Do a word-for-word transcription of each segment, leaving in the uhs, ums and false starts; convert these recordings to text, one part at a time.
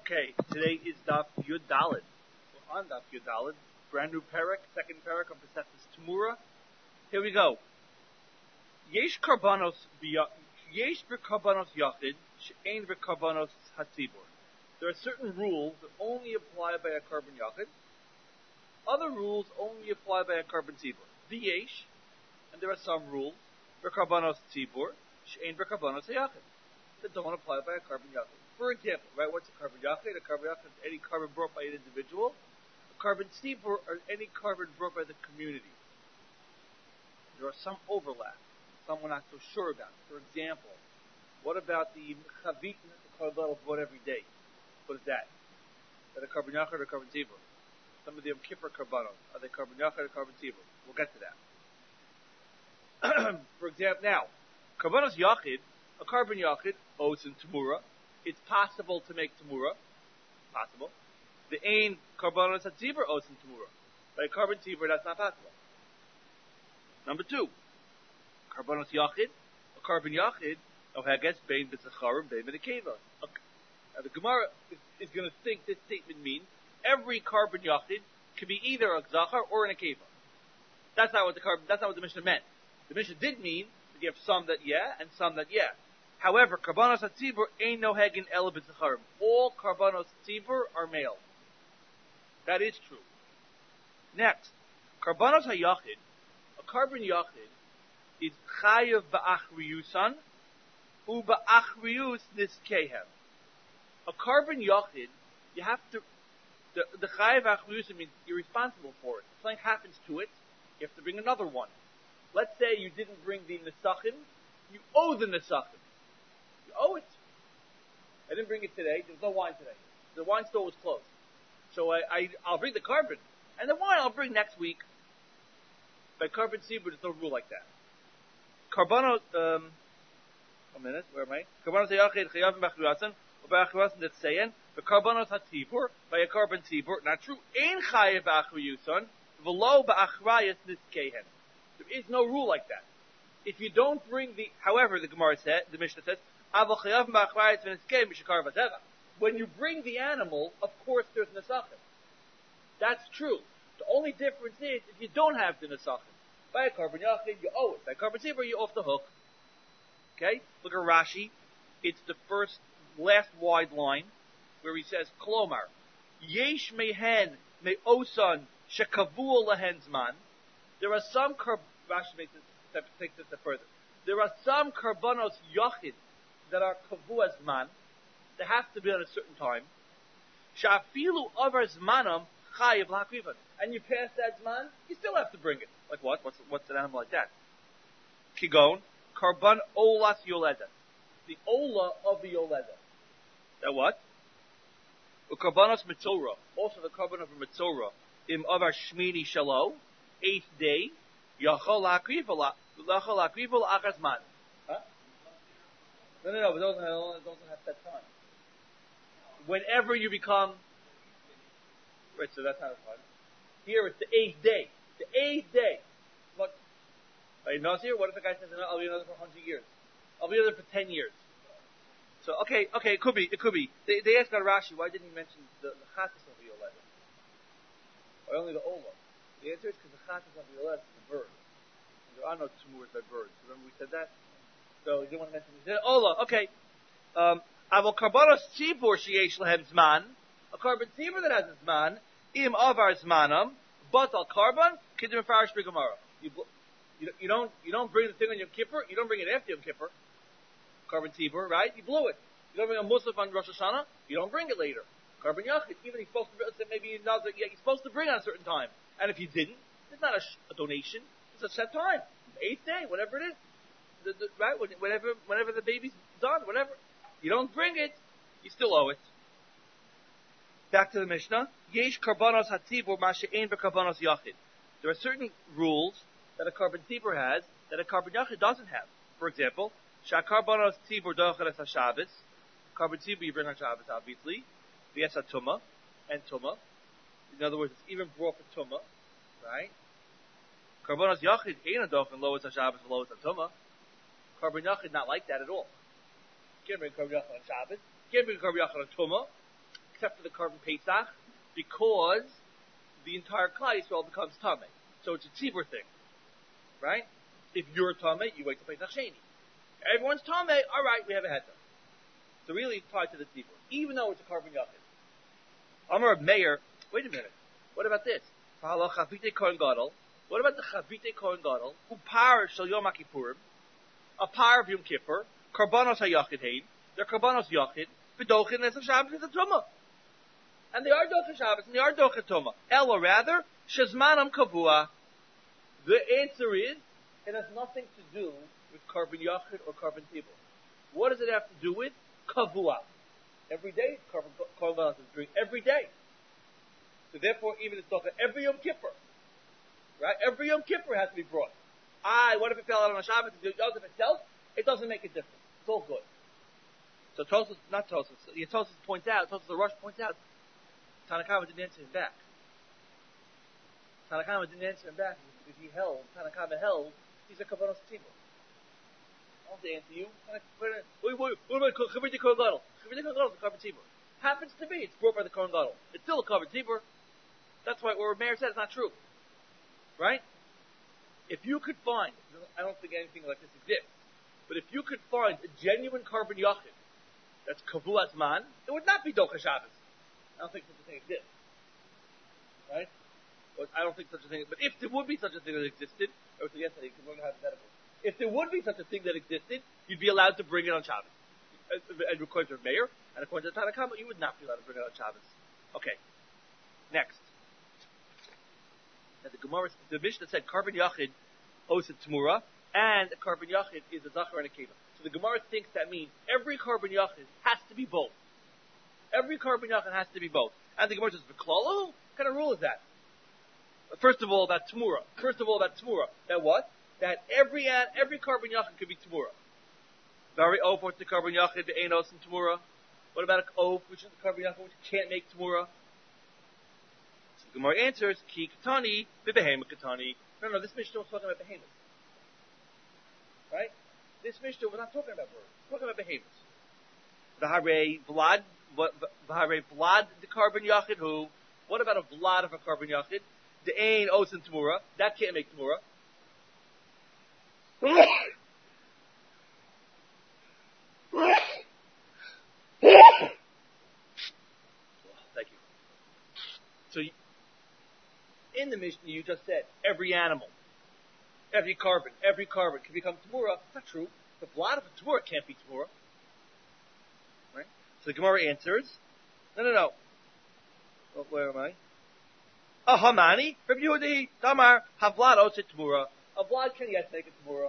Okay, today is Daf Yud Daled. We're on Daf Yud Daled, brand new parak, second parak of Pesach's Tamura. Here we go. Yesh karbanos yesh v'karbanos yachid she'ein v'karbanos hatzibur. There are certain rules that only apply by a carbon yachid. Other rules only apply by a carbon tzibur. V'yesh, and there are some rules v'karbanos tzibur she'ein v'karbanos yachid that don't apply by a carbon yachid. For example, right, what's a carbon yachid? A carbon yachid is any carbon brought by an individual. A carbon tzibur are any carbon brought by the community. There are some overlap, some we're not so sure about. For example, what about the chavit that the Kohen brought every day? What is that? Is that a carbon yachid or a carbon tzibur? Some of the Yom Kippur karbanos, are they carbon yachid or carbon tzibur? We'll get to that. For example, now, karbanos yachid, a carbon yachid owes in tamura. It's possible to make tamura. Possible. The ain karbanos hatzibur owes in tamura. By a carbon tzibur, that's not possible. Number two, karbanos yachid, a carbon yachid, ohages bein b'zacharim bein b'nekeva. Now the Gemara is, is going to think this statement means every carbon yachid can be either a zachar or an nekeva. That's not what the carbon. That's not what the Mishnah meant. The Mishnah did mean that you have some that yeah and some that yeah. However, karbanos hatzibur ain't no hegin ela b'zacharim. All karbanos hatzibur are male. That is true. Next, karbanos hayachid. A carbon yachid is chayav ba'achriyusan u ba'achriyus niskehem. A carbon yachid, you have to, the, the chayav ba'achriyusan means you're responsible for it. If something happens to it, you have to bring another one. Let's say you didn't bring the nesachim, you owe the nesachim. You owe it. I didn't bring it today, there's no wine today. The wine store was closed. So I, I, I'll bring the carbon, and the wine I'll bring next week. By carbon tzibur, there's no rule like that. Karbanos, um, a minute, where am I? Karbanos hayachid chayavim b'achriyasan, or b'achriyasan that's saying, the karbanos hatzibur, by a carbon tzibur, not true, ein chayav b'achriyusan, v'lo b'achrayas niskehen. There is no rule like that. If you don't bring the, however, the Gemara said, the Mishnah says, aval chayavim b'achrayas v'niskehen mishakar v'teva. When you bring the animal, of course there's nesachim. That's true. The only difference is if you don't have the nesachim. By a carbon yachid, you owe it. By a carbon tzibur, you're off the hook. Okay? Look at Rashi. It's the first, last wide line where he says, Klomar, yesh mehen me'osan shekavu lehen zman. There are some carb. Rashi makes it, takes it further. There are some karbanos yachid that are kavu zman. They have to be at a certain time. Shafilu avar zmanam. And you pass that zman, you still have to bring it. Like what? What's what's an animal like that? Kigon, karban olas yoleda. The ola of the yoleda. That what? Ukarbanos mitzora. Also the carbon of a mitzora. Im avar shmini shalo. Eighth day. Yachol lakrivel lakrivel achazman. Huh? No, no, no. But those don't have that time. Whenever you become. Right, so that's not a fun. Here it's the eighth day. The eighth day. What? Right, Nazir, what if the guy says, I'll be another for one hundred years? I'll be another for ten years. So, okay, okay, it could be, it could be. They, they asked about Rashi, why didn't he mention the, the chatas of the Yoleda? Or only the Ola? The answer is because the chatas of the Yoleda is the bird. And there are no tumors by birds. Remember we said that? So, he didn't want to mention it. Ola, okay. Um, Aval karbanos tzibur sheyesh lehem zman. A carbon tzibur that has a zman, im avar zmanam, but al carbon, kidim farish b'gemara. You, you, you don't, you don't bring the thing on Yom Kippur, you don't bring it after Yom Kippur. Carbon tzibur, right? You blew it. You don't bring a musaf on Rosh Hashanah, you don't bring it later. Carbon yachid, even if he's supposed to, maybe another, yeah, he's supposed to bring it on a certain time. And if you didn't, it's not a, a donation, it's a set time. Eighth day, whatever it is. The, the, right? Whenever, whenever the baby's done, whatever. You don't bring it, you still owe it. Back to the Mishnah. Yesh karbanos hatzibur ma'she'ein b'karbanos yachid. There are certain rules that a carbon tzibur has that a carbon yachid doesn't have. For example, shakarbanos tzibur dochel es haShabbos. Carbon tzibur you bring on Shabbos, obviously. V'yes hatumah and tumah. In other words, it's even brought for tumah, right? Karbanos yachid ein adochen lo es haShabbos lo es hatumah. Carbon yachid not like that at all. You can't bring carbon yachid on Shabbos. You can't bring carbon yachid on tumah. except for the carbon Pesach, because the entire Klal Yisrael becomes Tameh. So it's a tzibur thing, right? If you're Tameh, you wait till Pesach Sheni. Everyone's Tameh, all right, we have a heter. So really, it's tied to the tzibur, even though it's a carbon yachid. Amar Meir, wait a minute. What about this? What about the Chavite Kohen Gadol, who par shel Yom Kippurim, a par of Yom Kippur, Karbanos HaYachid Hein, they're Karbanos Yachid, B'dochin as a Shabbos is a Tumah. And they are Dochin Shabbos, and they are Dochin Tumah. El, or rather, Shezmanam Kavua. The answer is, it has nothing to do with carbon Yachid or carbon Tibur. What does it have to do with? Kavua. Every day, carbon Kohen Gadol is doing every day. So therefore, even it's Dochin every Yom Kippur. Right? Every Yom Kippur has to be brought. I, what if it fell out on a Shabbat? If it does it itself, it doesn't make a difference. It's all good. So Tosfos, not Tosfos, yeah, Tosfos points out, Tosfos the Rosh points out, Tanakama didn't answer him back. Tanakama didn't answer him back because he held, Tanakama held, he's a Kavanos Tzibur. I don't have to answer you. Wait, wait, wait, what about Chavite Kohen Gadol? Chavite Kohen Gadol is a Kavanos Tzibur. Happens to be, it's brought by the Kohen Gadol. It's still a Kavanos Tzibur. That's why what Meir said is not true. Right? If you could find, I don't think anything like this exists, but if you could find a genuine carbon yachid that's kavuas man, it would not be Docha Shabbos. I don't think such a thing exists. Right? But I don't think such a thing, but if there would be such a thing that existed, I was yesterday, because we're going to have hypothetical. If there would be such a thing that existed, you'd be allowed to bring it on Shabbos. And according to Meir, and according to Tanakama, you would not be allowed to bring it on Shabbos. Okay. Next. The Gemara, the Mishnah said carbon yachid owes it Tmura, and a carbon yachid is a zachar and a keva. So the Gemara thinks that means every carbon yachid has to be both. Every carbon yachid has to be both. And the Gemara says, "V'klolo? What kind of rule is that?" First of all, about Tmura. First of all, about Tmura. That what? That every every carbon yachid could be Tmura. Very oaf, what's the carbon yachid? The enos and Tmura. What about an oaf, which is the carbon yachid which can't make Tmura? The Gemara answers, Ki Katani, Bibehema Katani. No, no, this Mishnah was talking about behemoths. Right? This Mishnah was not talking about birds. It's talking about behemoths. V'harei Vlad, V'harei Vlad, the carbon yachid, who? What about a Vlad of a carbon yachid? The Ein, Osin, Tamura. That can't make Tamura. Thank you. So, you, in the Mishnah, you just said every animal, every carbon, every carbon can become Tamura. That's not true. The blood of a Tamura can't be Tamura. Right? So the Gemara answers, no, no, no. Well, where am I? A Hamani, Rabbi Yehuda, Tamar, Havlad Osit Tamura. A blood can yes make a Tamura.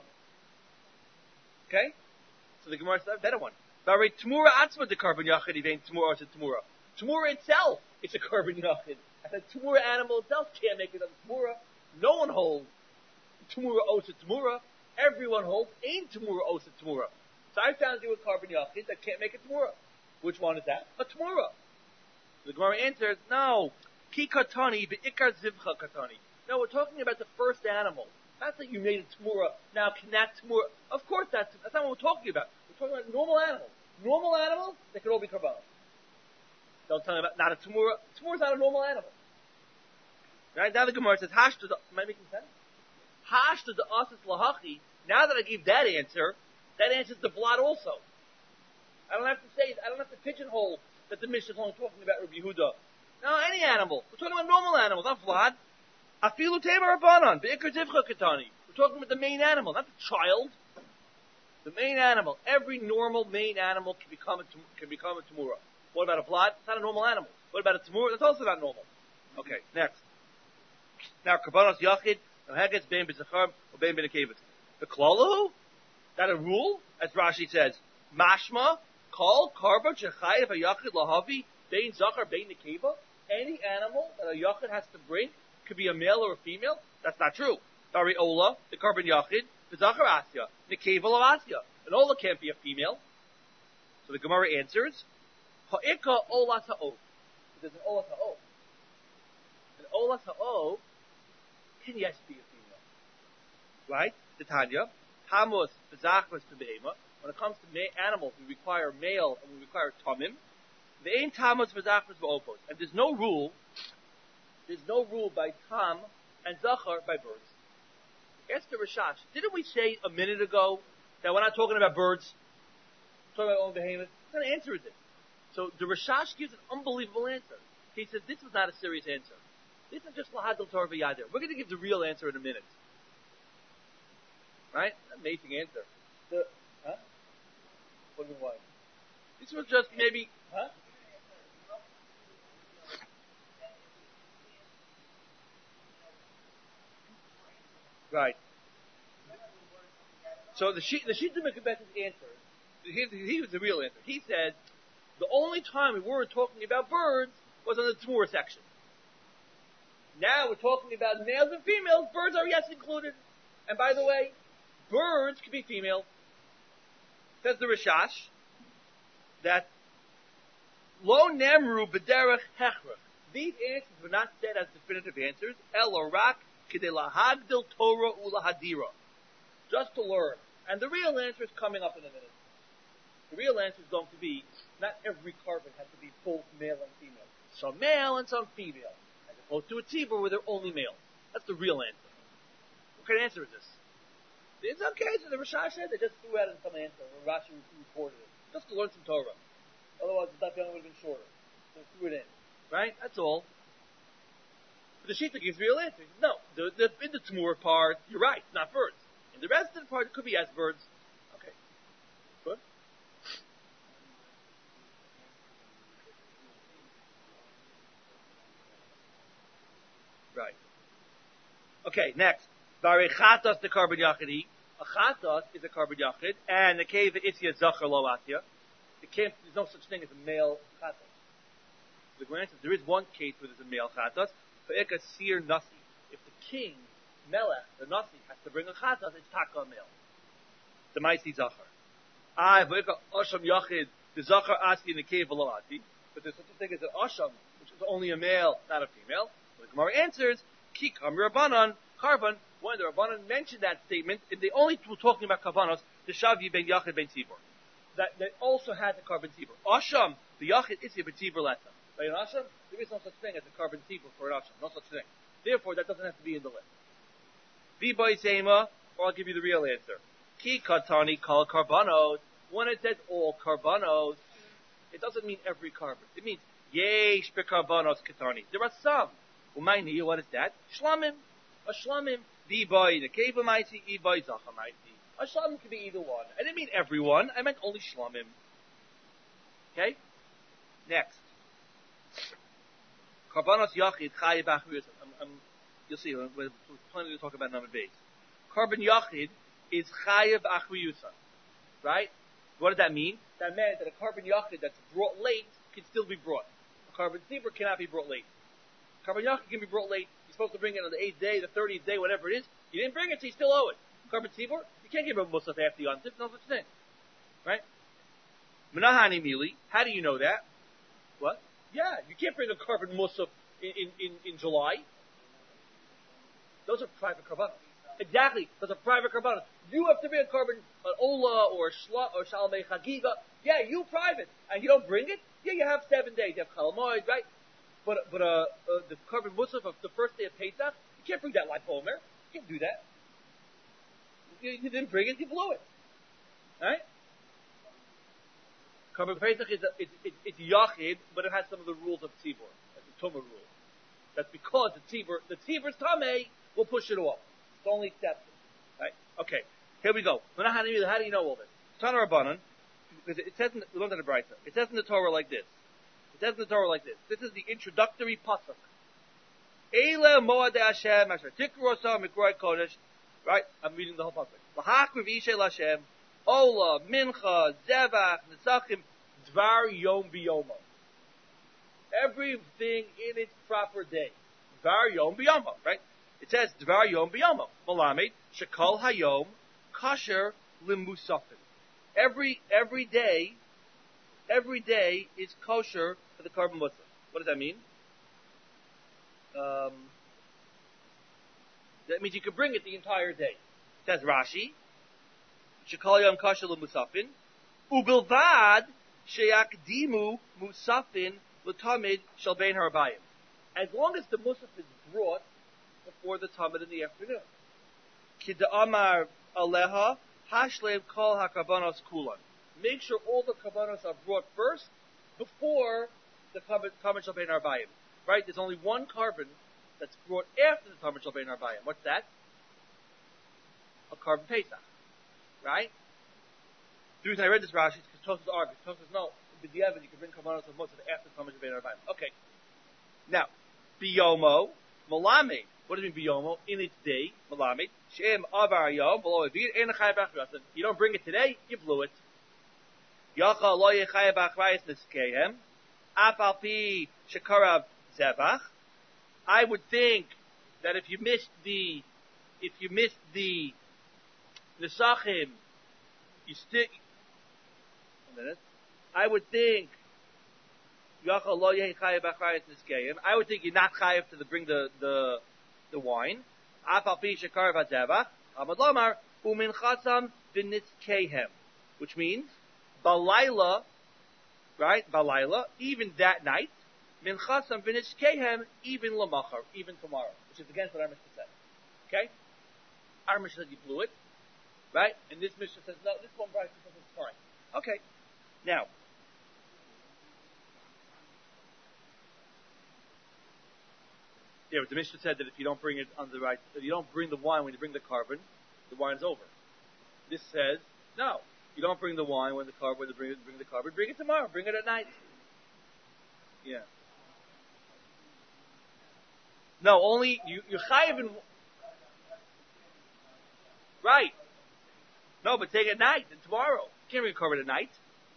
Okay? So the Gemara says, a better one. Bari Tamura Atzma the carbon Yachid, even Tamura Osit Tamura. Tamura itself is a carbon Yachid. And the Tamura animal itself can't make it a Tamura. No one holds Tamura Osa Tamura. Everyone holds ain't Tamura Osa Tamura. So I found you a carbon Yachid that can't make a Tamura. Which one is that? A Tamura. The Gemara answers, no. Ki Katani, Be'ikar Zivcha Katani. No, we're talking about the first animal. Not that you made a Tamura. Now, can that Tamura? Of course, that's, that's not what we're talking about. We're talking about normal animals. Normal animals, they can all be Karbanos. Don't tell me about not a Tamura. Tamura is not a normal animal. Right? Now the Gemara says, Hash to the, am I making sense? Hash to the Asis Lahachi. Now that I gave that answer, that answers the Vlad also. I don't have to say, I don't have to pigeonhole that the Mishnah is only talking about Rabbi Yehuda. No, any animal. We're talking about normal animals, not Vlad. Afilu Tema Rabbanan, Be'ikar Zivcha Katani. We're talking about the main animal, not the child. The main animal. Every normal main animal can become a, can become a Tamura. What about a Vlad? It's not a normal animal. What about a Tamura? That's also not normal. Okay, next. Now, Karbanos Yachid, Hagets, Bein B'Zachar, or Bein B'Nekevet. The Klalahu? That a rule? As Rashi says, Mashma, Kol, Karba, Shechayev, Yachid, Lahavi, Bein Zachar, Bein Nekeva. Any animal that a Yachid has to bring could be a male or a female. That's not true. Dari Ola, the carbon Yachid, B'Zachar Asya, Nekeva Asya. An Ola can't be a female. So the Gemara answers, Ha'ika Ola Ta'o. There's an Ola Ta'o. An Ola Ta'o can yes be a female. Right? The Tanya. Tamus, B'Zachmas, B'Behema. When it comes to ma- animals, we require male and we require Tamim. The ain tamas v'zachras v'opos. And there's no rule, there's no rule by tam and zachar by birds. Ask the Rashash. Didn't we say a minute ago that we're not talking about birds? We're talking about own behemoths? What kind of answer is it? So the Rashash gives an unbelievable answer. He says this is not a serious answer. This is just lahadil Torah v'yadir. We're going to give the real answer in a minute. Right? Amazing answer. The, huh? What do you mean why? This was just maybe, huh? Right. So the sheet, the sheet of Mekabeth's answer, he, he was the real answer. He said, the only time we were talking about birds was on the Tzmur section. Now we're talking about males and females. Birds are yes included. And by the way, birds can be female. Says the Rishash that Lo Nemru B'derech Hechrach. These answers were not said as definitive answers. El Orak K'dei Lahagdil Torah Ulahadira. Just to learn. And the real answer is coming up in a minute. The real answer is going to be, not every carbon has to be both male and female. Some male and some female. As opposed to a tzibur where they're only male. That's the real answer. What kind of answer is this? In some cases, the Rashash said they just threw out in some answer, or Rashi reported it. Just to learn some Torah. Otherwise, the Daf would have been shorter. So they threw it in. Right? That's all. But the Shita gives real answer. No, the, the, in the Tzmur part, you're right, it's not birds. In the rest of the part, it could be as birds. Okay. Good. Right. Okay, next. Varechatos the carbon yachidi. A chatos is a carbon yachid, and the cave itzia zachar lo atya. The cave, there's no such thing as a male chatos. The grant says there is one case where there's a male chatos. Ve'eka sir nasi. If the king, melech, the nasi, has to bring a chatos, it's taka male. The maisi zachar. Ah, ve'eka asham yachid, the zachar ati in the cave lo ati. But there's such a thing as an asham, which is only a male, not a female. So the Gemara answers, ki kam rabbanan, carbon. When the Rabbanan mentioned that statement, if they only were talking about Karbanos, the Shavi ben Yachid ben Tzibur. That, that also has a carbon Tzibur. Asham, the Yachid is a Tzibur letter. By an Asham, there is no such thing as a carbon Tzibur for an Asham. No such thing. Therefore, that doesn't have to be in the list. V'bay Zema, or I'll give you the real answer. Ki katani kal Karbanos. When it says all Karbanos, it doesn't mean every carbon. It means yesh be Karbanos katani. There are some. Umayni, what is that? Shlamim. A shlamim. V'bay the keva maisi, v'bay zacha maisi. A shlamim could be either one. I didn't mean everyone. I meant only shlamim. Okay? Next. Karbanos yachid chayiv achriyus. You'll see, we're planning to talk about number base. Carbon yachid is chayiv achriyusa. Right? What does that mean? That meant that a carbon yachid that's brought late can still be brought. A carbon tzibur cannot be brought late. Carbon yachid can be brought late. You're supposed to bring it on the eighth day, the thirtieth day, whatever it is. You didn't bring it, so you still owe it. Carbon tzibur, you can't give a musaf after the yontif, no such thing. Right? Menahani mili, how do you know that? What? Yeah, you can't bring a carbon musaf in, in, in, in July. Those are private karbanos. Exactly, those are private karbanos. You have to bring a carbon, an ola or shla or shalmei chagiga. Yeah, you private, and you don't bring it. Yeah, you have seven days. You have chalamoid, right? But but uh, uh the carbon musaf of the first day of Pesach, you can't bring that like Omer. You can't do that. You, you didn't bring it, you blew it. Right? Carbon Pesach is a, it's, it's, it's yachid, but it has some of the rules of tzibur. That's the tumah rule. That's because the tzibur, the tzibur's tamei will push it off. It's only accepted. Right? Okay. Here we go. How do you, how do you know all this? Tana Rabbanan, because it says in the, we learned in the Brisa. It says in the Torah like this. It says in the Torah like this. This is the introductory pasuk. Eile moadei Hashem asher tikru osam mikroi kodesh. Right? I'm reading the whole pasuk. L'hakriv ishel Hashem ola mincha zevach nesachim dvar yom biyomo. Everything in its proper day. Dvar yom biyomo. Right? It says dvar yom biyomo. Malamed shekol hayom kasher limusafim. Every every day, every day is kosher for the carbon musaf. What does that mean? Um, that means you can bring it the entire day. It says Rashi, Shekal Yom Kasher L'Musafin, Ubilvad Sheyakdimu musafin l'tamid shel bein harabayim. As long as the musaf is brought before the tamid in the afternoon. Kid'amar aleha hashlev kol hakabanos kulan. Make sure all the kabanos are brought first before the tamid shel bein harabayim. Right? There's only one carbon that's brought after the tamid shel bein harabayim. What's that? A carbon Pesach. Right? The reason I read this Rashi is because Tosfos argues. Tosfos no, in the B'diavad you can bring Karbanos of Musaf after Tamid Shel Bein Arbaim. Okay. Now, Biyomo, Malame. What does it mean Biyomo? In its day, Malame. Shem Avar Yom, below a beat, and a Chai B'Achrayas. You don't bring it today, you blew it. Yacha Lo Yechai B'Achrayas Niskehem. Afal Pi Shekarav Zebach. I would think that if you missed the, if you missed the Nesachim, you stick. A minute. I would think. I would think you're not chayav to the, bring the the the wine. Which means balayla, right? Balayla, even that night. Minchasam v'nitzkehem, even lamachar, even tomorrow, which is against what our Mishnah said. Okay, our Mishnah said you blew it. Right? And this Mishnah says, no, this one price says it's fine. Okay. Now. Yeah, but the Mishnah said that if you don't bring it on the right, if you don't bring the wine when you bring the carbon, the wine's over. This says, no, you don't bring the wine when the carbon, when you bring, bring the carbon, bring it tomorrow, bring it at night. Yeah. No, only, you, you're chayiv in, right. No, but take it at night and tomorrow. You can't recover it at night.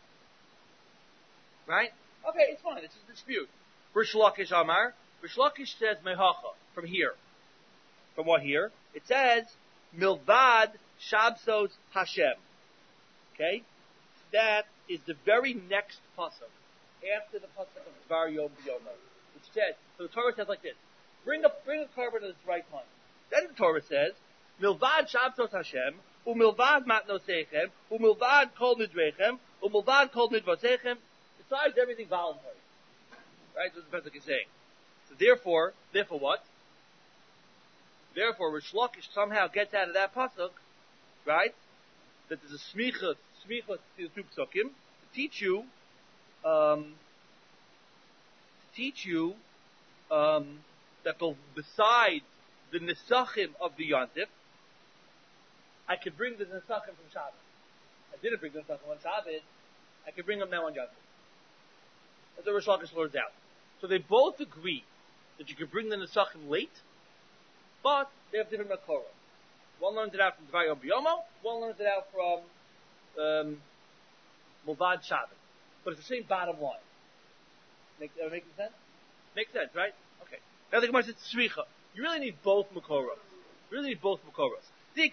Right? Okay, it's fine. It's a dispute. Rish Lakish Amar. Rish Lakish says Mehacha. From here. From what here? It says Milvad Shabsos Hashem. Okay? That is the very next pasuk. After the pasuk of Dvar Yom B'Yomo. Which says, so the Torah says like this. Bring a, bring a carbon at its right time. Then the Torah says, Milvad Shabsos Hashem. Umilvad matnosechem, umilvad kol nidrechem, umilvad kol nidvosechem. Besides everything voluntary, right? That's what the pasuk is saying. So therefore, therefore what? Therefore, Rish Lakish somehow gets out of that pasuk, right? That there's a smicha, smicha to the two psukim to teach you, um, to teach you um, that besides the nesachim of the yontif, I could bring the Nesachim from Shabbos. I didn't bring the Nesachim on Shabbos. I could bring them now on Yom Tov. That's what Rish Lakish lords out. So they both agree that you could bring the Nesachim late, but they have different Makoros. One learns it out from Dvar Yom B'Yomo, one learns it out from um, Mulvad Shabbos. But it's the same bottom line. Make, uh, making sense? Makes sense, right? Okay. Now the Gemara says Tzricha. You really need both Makoros. You really need both Makoros. If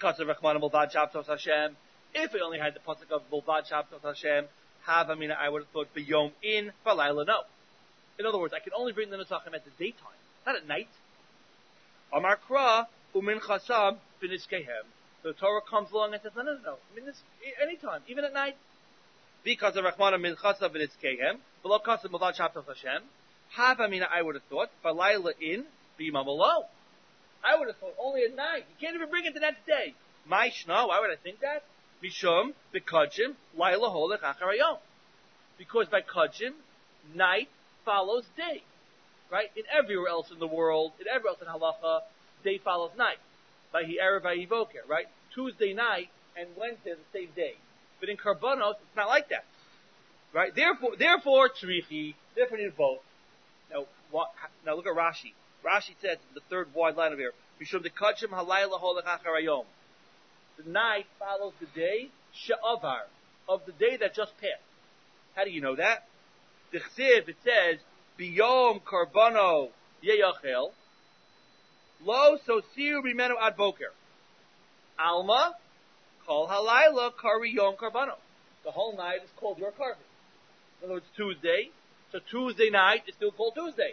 we only had the pasuk of Mulvad Shabtos Hashem, have Amina, I would have thought B'Yom in Balayla. No. In other words, I can only bring the Nesachim at the daytime, not at night. Amar Kra Umin Chasam B'Nitzkehem. The Torah comes along and says, no, no, no, no. I mean, this anytime, even at night. Because of Rachmana Min Chasam B'Nitzkehem, Below Chasam Mulvad Shabtos Hashem, have Amina, I would have thought Balayla in B'Yom Below. I would have thought only at night. You can't even bring it the next day. My shna, why would I think that? Mishum, bekadjim, laila holech acharayom. Because by kadjim, night follows day. Right? In everywhere else in the world, in everywhere else in halacha, day follows night. By he erev, by he voker, right? Tuesday night and Wednesday are the same day. But in karbanos, it's not like that. Right? Therefore, therefore, tzrichi, therefore need both. Now, what, now look at Rashi. Rashi says in the third wide line of here, Mishum dekachim halayla holech acharayom. The night follows the day, she'avar, of the day that just passed. How do you know that? The chsiv, it says, biyom karbano yeyachel, lo sosiru bimenu ad boker. Alma, kol halayla kari yom karbano. The whole night is called your carbon. In other words, Tuesday. So Tuesday night is still called Tuesday.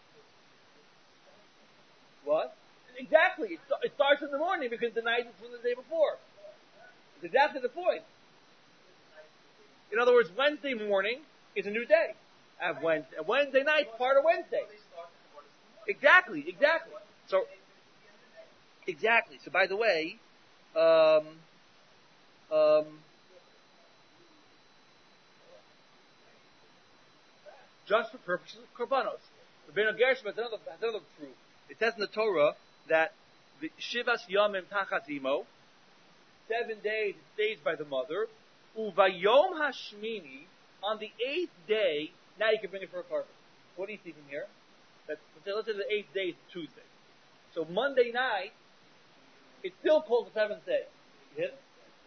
What? Exactly. It, it starts in the morning because the night is from the day before. It's exactly the point. In other words, Wednesday morning is a new day. And Wednesday, Wednesday night, part of Wednesday. Exactly, exactly. So, exactly. So, by the way, um, um, just for purposes of korbanos. Rabbeinu Gershom has another, has another proof. It says in the Torah that the Shivas Yomim Tachat Imo, seven days it stays by the mother, Uvayom Hashmini, on the eighth day, now you can bring it for a carbon. What do you see from here? That's, let's say the eighth day is Tuesday. So Monday night, it's still called the seventh day. You hit it?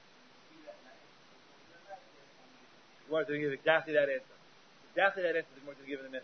You want to give exactly that answer. Exactly that answer the Gemara is going to give in a minute.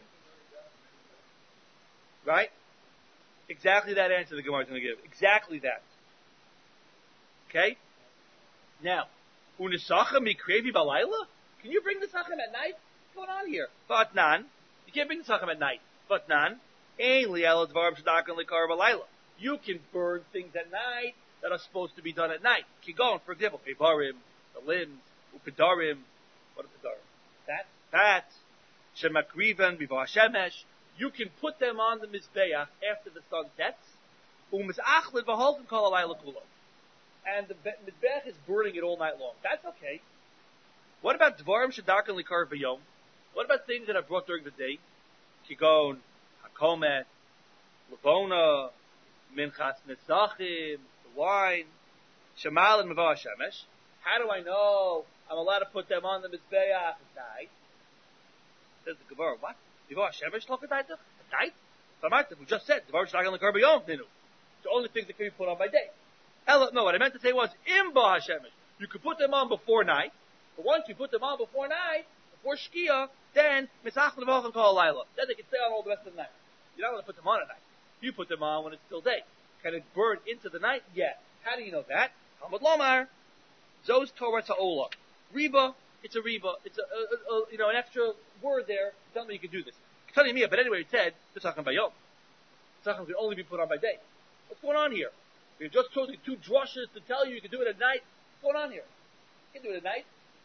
Right? Exactly that answer the Gemara is going to give. Exactly that. Okay? Now, Unisachim mikrevi balayla? Can you bring the sachem at night? What's going on here? But nan. You can't bring the sachem at night. But nan. Ein li'ela dvarim shadakan likar balayla. You can burn things at night that are supposed to be done at night. Kigon, for example, kebarim, the limbs, upedarim. What are pedarim? Fat. Fat. Shemakrivan, bivah shemesh. You can put them on the mizbeach after the sun sets. Umizachlid v'holzim kol alayla kulo. And the mizbeach is burning it all night long. That's okay. What about dvarim shedarkan likar v'yom? What about things that are brought during the day? Kigon, hakomet, levona, minchas nesachim, the wine, shemal and mavah shemesh. How do I know I'm allowed to put them on the mizbeach at night? Says the Gemara, what? Mavah shemesh look at night? At night? We just said dvarim shedarkan likar v'yom. It's the only things that can be put on by day. Ella, no, what I meant to say was im bah shemesh. You could put them on before night, but once you put them on before night, before shkia, then misach levachem kol alayla. Then they can stay on all the rest of the night. You're not going to put them on at night. You put them on when it's still day. Can it burn into the night? Yeah. How do you know that? Talmud Lomar, Zos Torah Ta'ola. Reba, it's a reba. It's a, a, a, you know, an extra word there. Tell me you can do this. Tell me, but anyway, it said the sachem bayom. Sachem can only be put on by day. What's going on here? We've just told you two drushes to tell you you can do it at night. What's going on here? You can do it at night.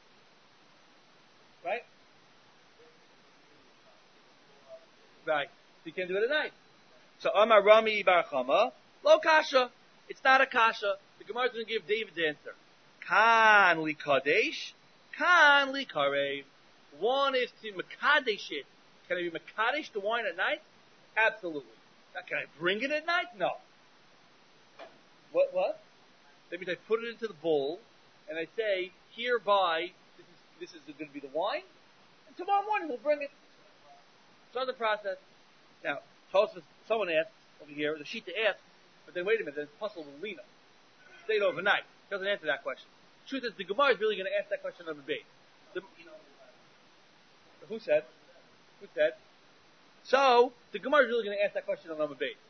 Right? Right. So you can't do it at night. So Amar Rami Bar Chama, lo kasha. It's not a kasha. The Gemara is going to give David's answer. Kan li kadesh, kan li karev. One is to mekadesh it. Can I be mekadesh the wine at night? Absolutely. Now, can I bring it at night? No. What? What? That means I put it into the bowl, and I say, hereby, this is, this is going to be the wine, and tomorrow morning we'll bring it. Start the process. Now, Tosfos, someone asked over here, the Shita asked, but then wait a minute, then puzzle with Lena. Stayed overnight. Doesn't answer that question. The truth is, the Gemara is really going to ask that question on the base. The, who said? Who said? So, the Gemara is really going to ask that question on number base.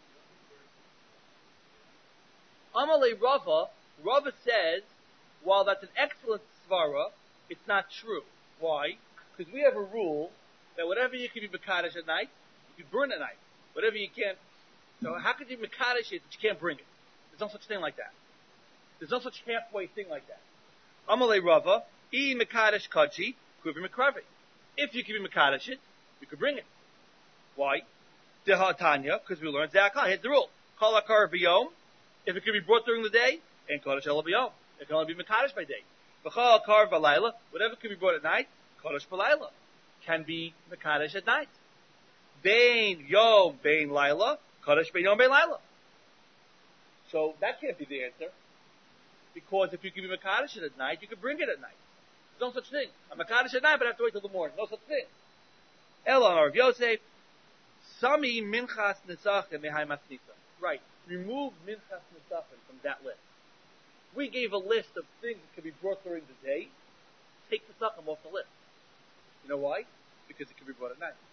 Amalei Rava, Rava says, while that's an excellent svara, it's not true. Why? Because we have a rule that whatever you can be mekadesh at night, you can burn at night. Whatever you can't. So how could you mekadesh it but you can't bring it? There's no such thing like that. There's no such halfway thing like that. Amalei Rava, I mekadesh kaji, kuvi mekravi. If you can be mekadesh it, you can bring it. Why? Deha Tanya, because we learned Zakah. Here's the rule. Kol akar b'yom. If it can be brought during the day, and kodesh ela b'yom. It can only be mekadesh by day. V'chol akar b'layla. Whatever can be brought at night, kodesh b'layla. Can be mekadesh at night. Bein yom, bein layla. Kodesh bein yom, bein layla. So that can't be the answer. Because if you can be mekadesh at night, you can bring it at night. There's no such thing. I'm mekadesh at night, but I have to wait till the morning. No such thing. Ela Rav Yosef. Sami minchas nesachim mehai masnita. Right. Remove minchas nesachim from that list. We gave a list of things that can be brought during the day. Take the nesachim off the list. You know why? Because it can be brought at night.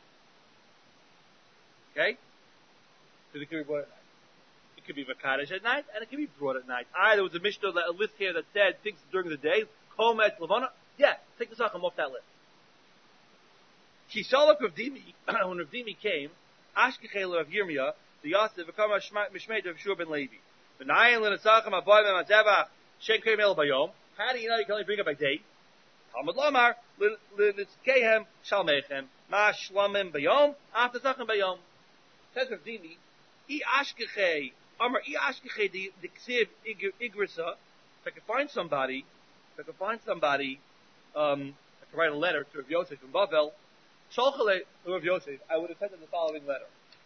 Okay? Because it can be brought at night. It could be mekadesh at night, and it can be brought at night. Ah, there was a mishnah, a list here that said things during the day. Komet, levana. Yeah, take the nesachim off that list. Kishalak Rav Dimi, when Rav Dimi came, Ashkechel Rav Yirmiyah, the Yosef, become a Mishmeit of Shur ben Levi. V'nayin l'nesachim aboy b'matzevach, shen kreim el bayom. How do you know you can only bring it by day? Talmud Lomar, Litzkehem, Shalmechem, Ma Shlamim Bayom, After Zachem Bayom. Says Rav Dini, I Ashkechei, Amar I Ashkechei, the Ksiv Igrisa, if I could find somebody, if I could find somebody, um, I could write a letter to Rav Yosef from Bavel, Sholchale Rav Yosef, I would have sent him the following letter.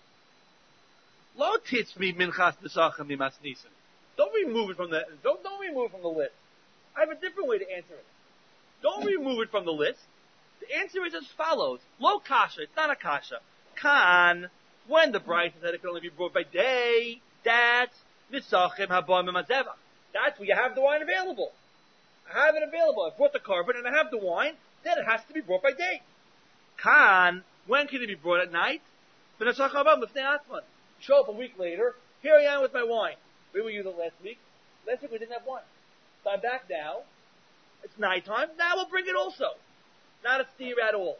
Lo titz mi minchas nesachem mi masnisen. Don't remove it from the, don't, don't remove it from the list. I have a different way to answer it. Don't remove it from the list. The answer is as follows. Lo kasha, it's not a kasha. Kan, when the bride said it can only be brought by day, that's nisachem haba memazevach. That's where you have the wine available. I have it available. I brought the carbon and I have the wine, then it has to be brought by day. Kan, when can it be brought at night? Show up a week later, here I am with my wine. Where were you the last week? Last week we didn't have wine. So I'm back now. It's nighttime. Now we'll bring it also. Not a steer at all.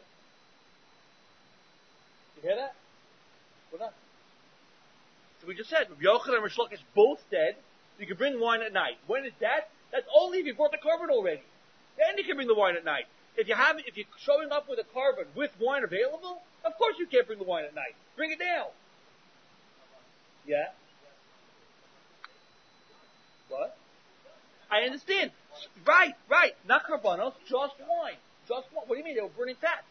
You hear that? What not? So we just said, Rabbi Yochanan and Rish Lakish both said you can bring wine at night. When is that? That's only if you brought the carbon already. Then you can bring the wine at night. If you have, if you're showing up with a carbon with wine available, of course you can't bring the wine at night. Bring it down. Yeah? What? I understand. Right, right. Not carbonos, just wine. Just wine. What do you mean? They were burning fat.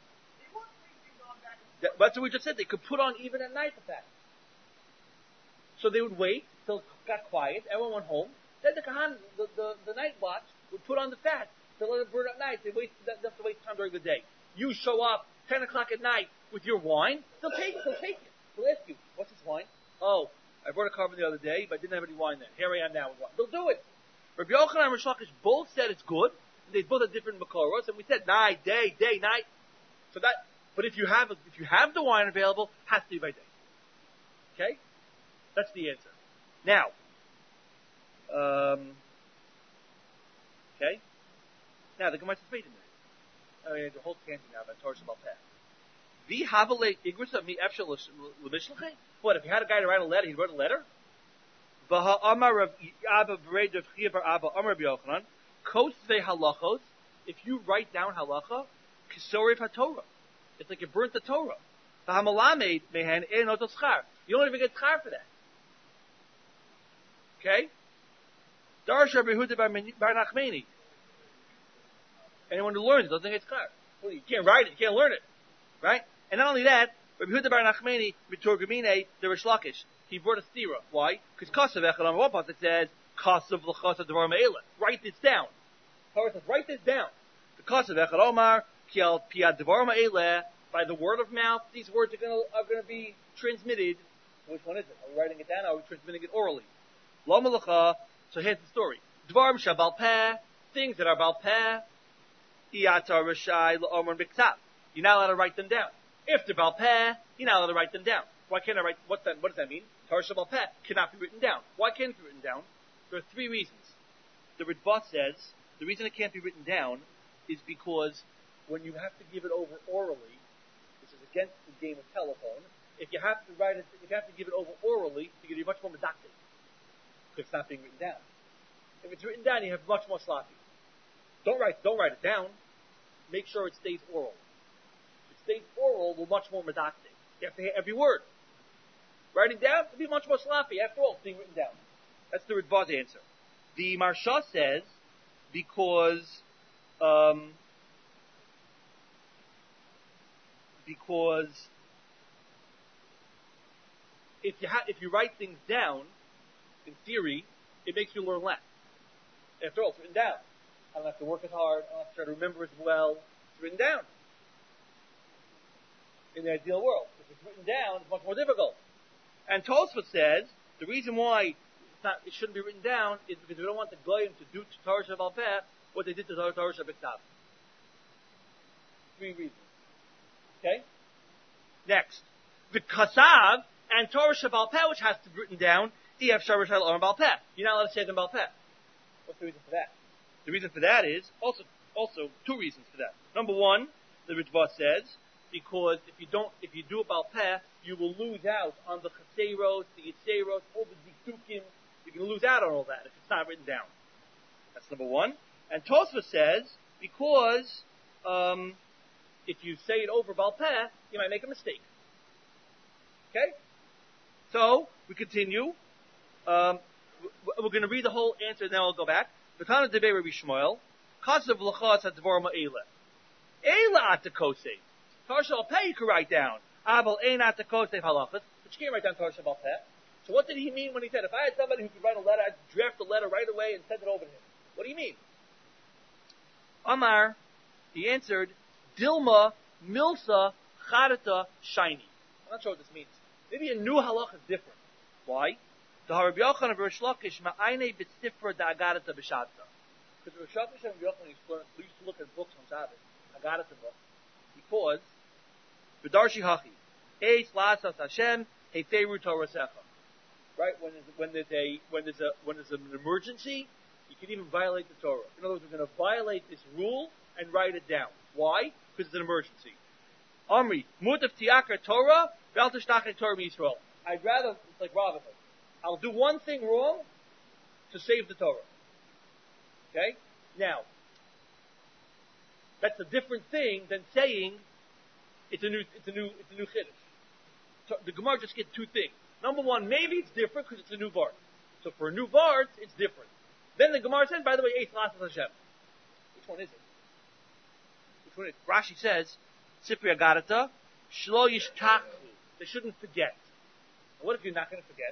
That, that's what we just said. They could put on even at night the fat. So they would wait till it got quiet. Everyone went home. Then the Kahan, the, the, the night watch, would put on the fat to let it burn at night. They wait. They have to wait time during the day. You show up ten o'clock at night with your wine. They'll take it. They'll take it. They'll ask you, "What's this wine?" Oh, I brought a carbon the other day, but I didn't have any wine then. Here I am now with wine. They'll do it. Rabbi Yochanan and Rish Lakish both said it's good. They both have different makoros, and we said night, day, day, night. So that, but if you have if you have the wine available, it has to be by day. Okay, that's the answer. Now, um, okay. Now the Gemara is wait a minute. I mean, the whole tangent now about Torah Shabbat Peh. Vi havale igrisa mi efshel l'mishlachay. What if you had a guy to write a letter? He wrote a letter. V'ha amar Rav Abba B'rei Rav Chiya bar Abba amar Rabbi Yochanan kosvei halachos. If you write down halacha, kisorif haTorah. It's like you burnt the Torah. V'hamalamed mehen ein oto schar. You don't even get schar for that. Okay. Darash Rabbi Yehuda bar Nachmani. Anyone who learns it doesn't get schar. Well, you can't write it. You can't learn it. Right? And not only that, Rabbi Yehuda bar Nachmani mitorgamine the Rish Lakish. He brought a stira. Why? Because kasav echad on one part it says kasav l'chasa devar me'ela. Write this down. Torah says write this down. The kasav echad omar kial piad devar me'ela. By the word of mouth, these words are going to are going to be transmitted. Which one is it? Are we writing it down? Or are we transmitting it orally? Lo malacha. So here's the story. Dvarim shabal peh. Things that are bal peh. Iyatar rishai la'omar b'ktav. You're not allowed to write them down. If they're bal peh, you're not allowed to write them down. Why can't I write? What's that? What does that mean? Torah Shabbat Peh cannot be written down. Why can't it be written down? There are three reasons. The Ritva says the reason it can't be written down is because when you have to give it over orally, which is against the game of telephone, if you have to write it, if you have to give it over orally, you can be much more medactic because it's not being written down. If it's written down, you have much more sloppy. Don't write, don't write it down. Make sure it stays oral. If it stays oral, we're much more medactic. You have to hear every word. Writing down to be much more sloppy. After all, it's being written down. That's the Ritva's answer. The Marsha says because um, because if you ha- if you write things down, in theory, it makes you learn less. After all, it's written down. I don't have to work as hard. I don't have to try to remember as well. It's written down. In the ideal world, if it's written down, it's much more difficult. And Tosfot says the reason why it's not, it shouldn't be written down is because we don't want the goyim to do to Torah Shabbat Peh what they did to Torah Shabbat Ktav. Three reasons. Okay. Next, the Kasav and Torah Shabbat Peh, which has to be written down. Ef Sharash Al Bal Peh. You're not allowed to say them Bal Peh. What's the reason for that? The reason for that is also also two reasons for that. Number one, the Ritva says, because if you don't, if you do a Bal Peh, you will lose out on the Chaseros, the Yitzeros, all the Dikdukim. You're going to lose out on all that if it's not written down. That's number one. And Tosfos says Because um, if you say it over Baal Peh, you might make a mistake. Okay? So, we continue. Um, we're going to read the whole answer, then we'll go back. V'tana debei Rabbi Shmuel, Kasav l'chas hadvar ma'ela. Ela atakosei. Tarsha Baal Peh you can write down. Abel ein atakosei halachas. But you can't write down Tarsha Baal Peh. So what did he mean when he said, if I had somebody who could write a letter, I'd draft a letter right away and send it over to him? What do you mean? Amar, he answered, Dilma, Milsa, Charata, Shiny. I'm not sure what this means. Maybe a new halach is different. Why? The Rabbi Yochanan of Rish Lakish, Ma'ainei b'sifra da'agadata b'shatza. Because Rish Lakish and Rabbi Yochanan used to look at books on Shabbos, Agadata book, because, B'darshi hachi, Eis la'asas Hashem, Heferu Torah secha. Right? When there's, when there's a, when there's a, when there's an emergency, you can even violate the Torah. In other words, we're going to violate this rule and write it down. Why? Because it's an emergency. Amri, mutav tiakar Torah, ve'al tishtachei Torah Yisrael. I'd rather, it's like Robin Hood. I'll do one thing wrong to save the Torah. Okay? Now, that's a different thing than saying it's a new, it's a new, it's a new chiddush. So the Gemara just gets two things. Number one, maybe it's different because it's a new vart. So for a new vart, it's different. Then the Gemara says, by the way, Eis Lasas Hashem. Which one is it? Which one is it? Rashi says, Sifri Agadata, Shlo Yishtachu. They shouldn't forget. Now, what if you're not going to forget?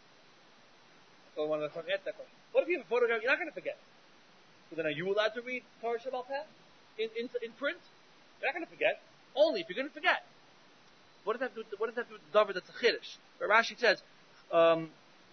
So I want to answer that question. What if you have a photograph you're not going to forget? So then are you allowed to read Torah Shabbat Peh in, in, in print? You're not going to forget. Only if you're going to forget. What does that do? What does that do with the davar that's a chiddush? But Rashi says, um,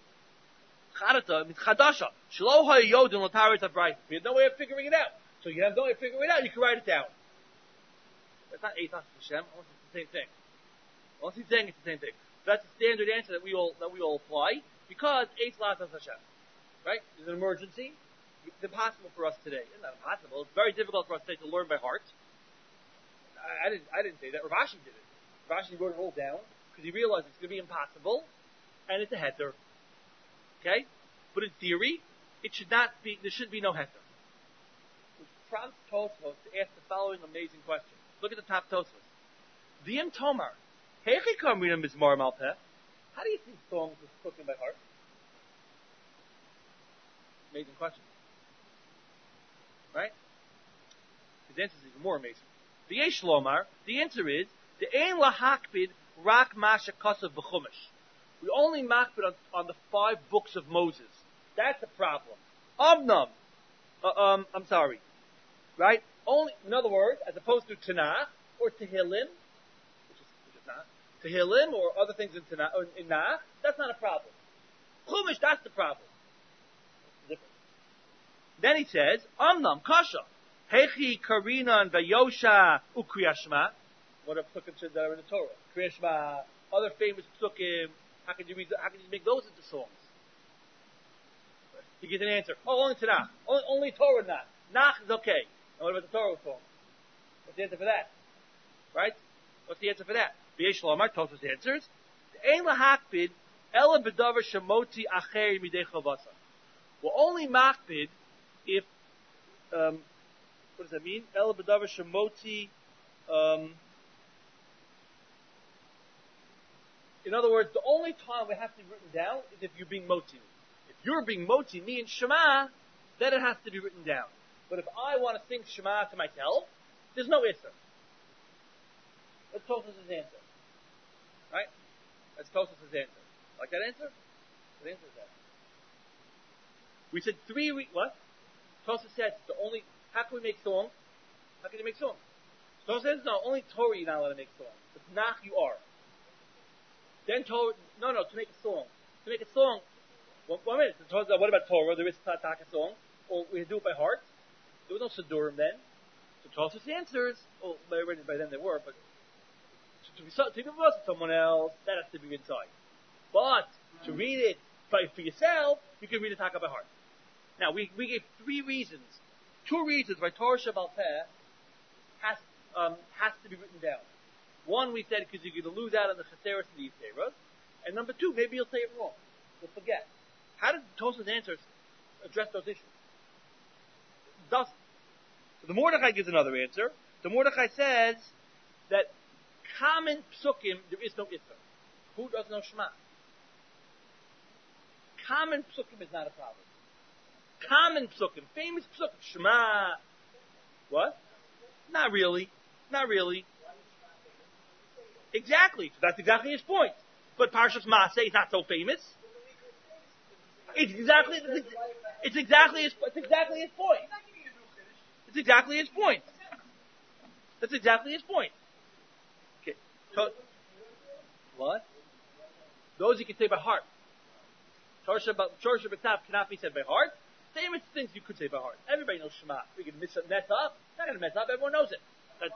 Charata means chadasha. Shlo ha'yodin l'tarit habrayis. You have no way of figuring it out. So you have no way of figuring it out. You can write it down. That's not Eis Lasas Hashem. Unless it's the same thing. Unless he's saying it's the same thing. That's the standard answer that we all that we all apply because Eis Lasas Hashem. Right? There's an emergency. It's impossible for us today. It's not impossible. It's very difficult for us today to learn by heart. I, I didn't. I didn't say that. Rav Ashi did it. Rav Ashi wrote it all down because he realized it's going to be impossible, and it's a heter. Okay, but in theory, it should not be. There should be no heter. Which prompts Tosfos to ask the following amazing question. Look at the top Tosfos. V'im Tomar, Heichi Kamrina Mizmar Malpeh. How do you think songs are spoken by heart? Amazing question. Right? His answer is even more amazing. The Yesh Lomar, the answer is, the Ein Lahakbid Rak Masha Kasav B'chumash. We only makbid on, on the five books of Moses. That's the problem. Amnam. Uh, um, I'm sorry. Right? Only, in other words, as opposed to Tanakh or Tehillim, which is, which is not, Tehillim or other things in Tanakh, or in Nach, that's not a problem. Chumash, that's the problem. Then he says, Amnam, Kasha, Hechi, Karina, and Vayosha, Ukriyashma. What are psukim that are in the Torah? Kriyashma, other famous psukim. How can you read, how can you make those into songs? He gives an answer. Oh, only Tanakh. Only, only Torah Nach. Nach is okay. And what about the Torah song? What's the answer for that? Right? What's the answer for that? V'yesh Lomar, Tosfos answers, Ein lahakbid, ela b'davar shemoti acher midei chavasa. Well, only makbid if, um, what does that mean? El b'davar shemoti, um, in other words, the only time we have to be written down is if you're being moti. If you're being moti, me and Shema, then it has to be written down. But if I want to sing Shema to myself, there's no issur. That's Tosfos' answer. Right? That's Tosfos' answer. Like that answer? What answer is that? We said three weeks, what? Tosfos says the only, how can we make songs? How can you make songs? Tosfos says no, only Torah you're not allowed to make songs. But Nach you are. Then Torah, no, no, to make a song. To make a song, one, one minute, what about Torah? There is Taka song. Or we do it by heart. There was no Sidurim then. So Tosfos answers, oh, by, by then they were, but to be to give us to someone else, that has to be inside. But to read it by, for yourself, you can read it Taka by heart. Now, we, we gave three reasons. Two reasons why Torah Shabbat Peh has, um, has to be written down. One, we said, because you're going to lose out on the Chaseros and the Yisera. And number two, maybe you'll say it wrong. You'll forget. How did Tosfos' answers address those issues? It doesn't. So So the Mordechai gives another answer. The Mordechai says that common psukim, there is no Isser. Who doesn't know Shema? Common psukim is not a problem. Common psukim, famous psukim, Shema. What? Not really. Not really. Exactly. So that's exactly his point. But Parshas Maseh is not so famous. It's exactly. It's exactly his. It's exactly his point. It's exactly his point. That's exactly his point. Okay. So, what? Those you can say by heart. Torah B'Tzav cannot be said by heart. Famous things you could say by heart. Everybody knows Shema. We can mess up. Not going to mess up. Everyone knows it. That's,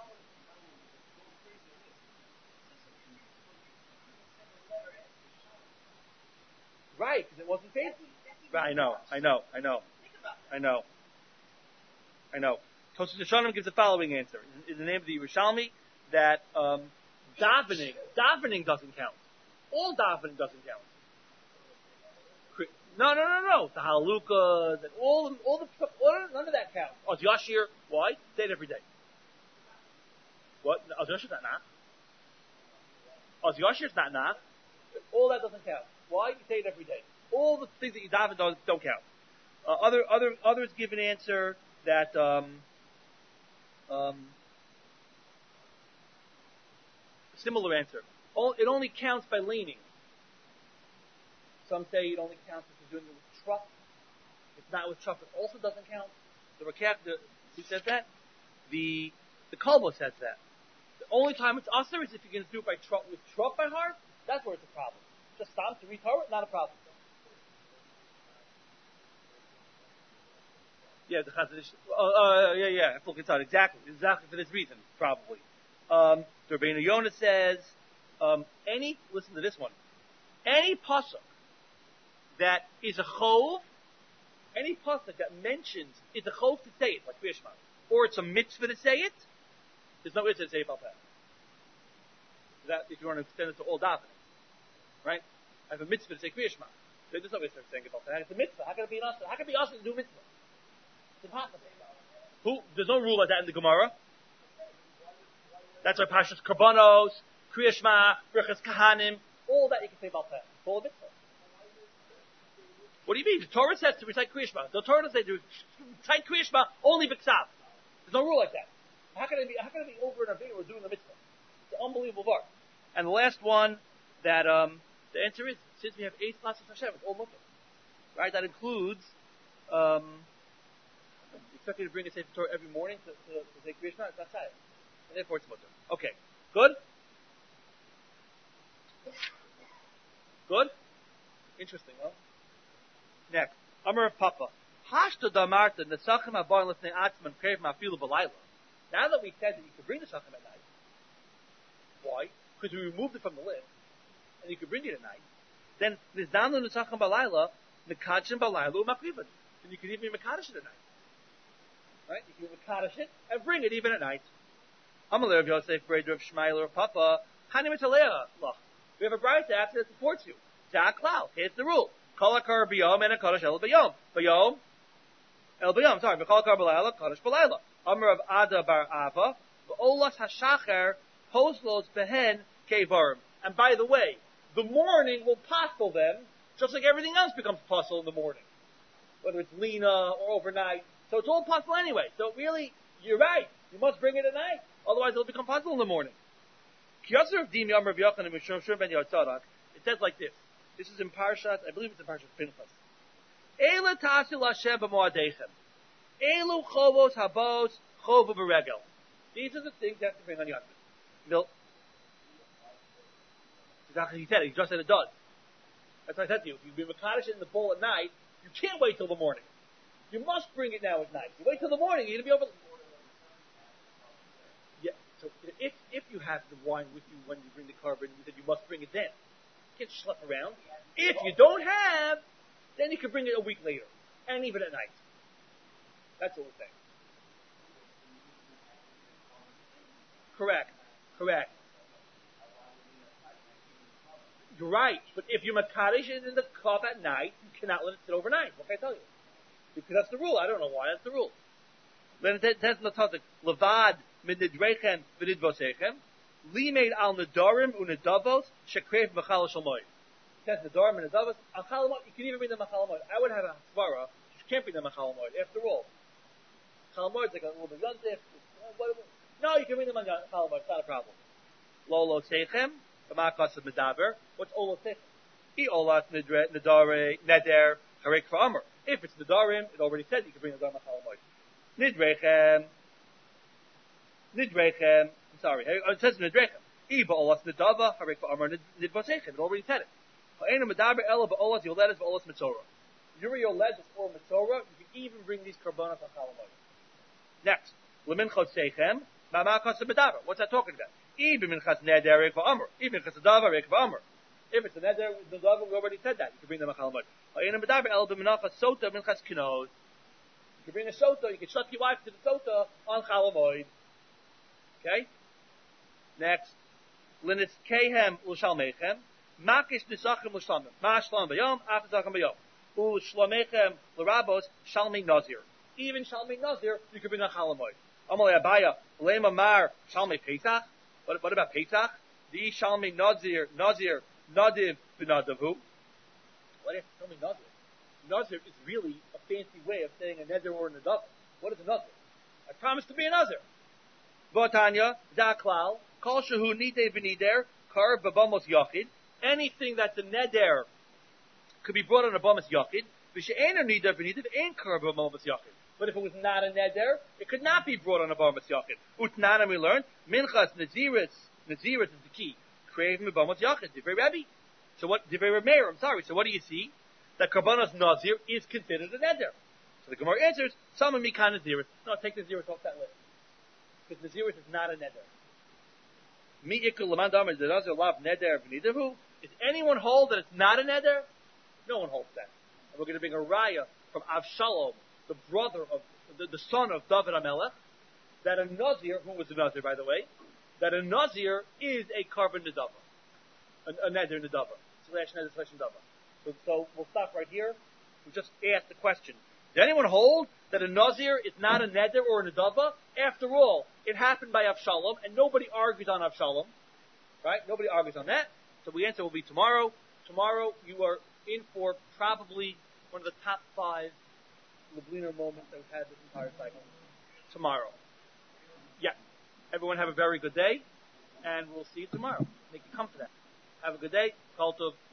right, because it wasn't famous. Right, I know, I know, I know, I know, I know. Tosfos Yeshanim gives the following answer in, in the name of the Yerushalmi that um, davening, davening doesn't count. All davening doesn't count. No, no, no, no. The Halukas and all, all the all, none of that counts. Oz Yashir, why? Say it every day. What? Oz Yashir's not nach. Oz Yashir's not nach. All that doesn't count. Why? You say it every day. All the things that you daven don't, don't count. Uh, other, other, others give an answer that um, um, similar answer. It only counts by leaning. Some say it only counts if you're doing it with truck. If not with truck, it also doesn't count. The Rakach, the, who says that? The the Kolbo says that. The only time it's usher is if you're going to do it by truck with truck by heart. That's where it's a problem. Just stop to read Torah, not a problem. Yeah, the Chazon Ish. Uh, uh, yeah, yeah, full Kitzad, exactly, exactly for this reason, probably. Um, the Rabbeinu Yonah says, um, any. Listen to this one. Any pasuk that is a chov, any pasuk that mentions it's a chov to say it, like Kriya Shema, or it's a mitzvah to say it, there's no mitzvah to say about that. That if you want to extend it to all davening, right? I have a mitzvah to say Kriya Shema. There's no mitzvah saying about that. It's a mitzvah. How can it be an asr? How can it be asr to do mitzvah? It's impossible. Who? There's no rule like that in the Gemara. That's our Pashas Karbanos, Kriya Shema, Berachas Kahanim, all that you can say about that. It's all a mitzvah. What do you mean? The Torah says to recite Kriya Shema. The Torah says to recite Kriya Shema only b'ksav. There's no rule like that. How can it be? How can it be over and over doing the mitzvah? It's an unbelievable bar. And the last one that um, the answer is since we have eight classes of Hashem, it's all mutter, right? That includes um, expect you to bring a Sefer Torah every morning to, to, to say Kriya Shema. It's not sad, and therefore it's mutter. Okay, good, good, interesting, huh? Next, Amar of Papa. Hashta damarta nesachim habar lefnei atzman krev mafilu b'layla. Now that we said that you could bring the sachim at night, why? Because we removed it from the list, and you could bring it at night. Then there's down the nesachim b'layla, nekadshim b'layla u'makrivan. And you can even mekadosh it at night, right? You can mekadosh it and bring it even at night. Amar of Yosef Breder of Shmuel of Papa. Hani mitalea lach. We have a brayta after that supports you. Zaklau. Here's the rule. Kol hakar b'yom and a kadosh el b'yom. B'yom el b'yom. Sorry. B'kol hakar b'layla kadosh b'layla. Amar of Ada bar Ava. V'olas hashacher poslos behen kevarim. And by the way, the morning will postle them, just like everything else becomes postle in the morning, whether it's lina or overnight. So it's all possible anyway. So really, you're right. You must bring it at night, otherwise it'll become possible in the morning. It says like this. This is in Parshat, I believe it's in Parshat Pinchas. Ela tasil Hashem b'moadeichem. Elu chovos habos chovu b'regel. These are the things you have to bring on Yom Kippur. Exactly, he said it. He just said it does. That's what I said to you. If you bring Mekadosh in the bowl at night, you can't wait till the morning. You must bring it now at night. You wait till the morning, you're going to be over. Yeah. So if if you have the wine with you when you bring the carbon, you said you must bring it then. You can't schlep around. If you don't have, then you can bring it a week later, and even at night. That's what we're saying. Correct. Correct. You're right. But if your Makadosh is in the cup at night, you cannot let it sit overnight. What can I tell you? Because that's the rule. I don't know why. That's the rule. Then it says in the Tzadik, Levad midnidrechem v'nidvosechem, limeid al nedarim unedavos shekrev mechal shalmoy. It says nedarim and nedavos, al chalamoid, you can even bring the mechal moed. I would have a svara, you can't bring the mechal moed. After all, mechal moed is like a little bit yontif. No, you can bring them on mechal moed, it's not a problem. Lolo sechem, b'makas of medaber, what's olo sechem? He olas nedare, neder, harek for If it's nedarim, it already said you can bring the nedarim mechal moed. Nidrechem, Nidrechem, I'm sorry, it says Nidrechem. Iba olas Nidava, Harik Amar Nidvosechem, it already said it. Ha'ena Medaber Ela Ba'olas Yoledes Ba'olas Mitzorah. Yuri Yoledes or Mitzorah, you can even bring these Karbanos on Chalamoid. Next, Leminchot Sechem, Mamakas Medaber. What's that talking about? Iba Minchas Neder Rik Va'amr. Iba Minchas Nidava Rik Va'amr. If it's a Neder, Nidava, we already said that. You can bring them on Chalamoid. Ha'ena Medaber Ela B'Minachas Sota Minchas Kinod. You can bring a sota, you can shut your wife to the sota on Chalamoid. Okay? Next. Linitz kehem u'shalmechem. Makish nisachim u'shlamim. Ma shlam bayom, afazachim bayom. U'shlamechem l'rabos shalmi nazir. Even shalmi nazir, you can bring on Chalamoid. Amalei abaya, lema mar shalmi pesach. What, what about pesach? The shalmi nazir, nazir, nadiv b'nadavu. What is shalmi nazir? Nazir is really a fancy way of saying a neder or a nadav. What is a nazir? I promise to be a nazir. Votanya, daklal, kol shehu nidei v'nider, kar b'bamos yachid. Anything that's a neder could be brought on a bamos yachid. V'she'ena nidei v'nider, ain't kar b'bamos yachid. But if it was not a neder, it could not be brought on a bamos yachid. Utnana we learned, minchas naziris, naziris is the key. Crave b'bamos yachid, divrei Rebbe. So what, divrei Meir, I'm sorry, so what do you see? That Karbanos Nazir is considered a neder. So the Gemara answers, some of Mikan Naziris. No, take the Naziris off that list. Because Naziris is not a neder. Mi'ikul Laman Damar the Nazir Lav Neder V'nidavu. Does anyone hold that it's not a neder? No one holds that. And we're going to bring a raya from Avshalom, the brother of, the, the son of David HaMelech, that a Nazir, who was a Nazir by the way, that a Nazir is a carbon Nedava. A, a neder Nedava. Slash neder slash Nedava. So, so we'll stop right here. We just asked the question. Does anyone hold that a Nazir is not a neder or a nedava? After all, it happened by Avshalom, and nobody argues on Avshalom. Right? Nobody argues on that. So the answer will be tomorrow. Tomorrow you are in for probably one of the top five Lubliner moments that we've had this entire cycle. Tomorrow. Yeah. Everyone have a very good day, and we'll see you tomorrow. Make you come for that. Have a good day. Kol tov.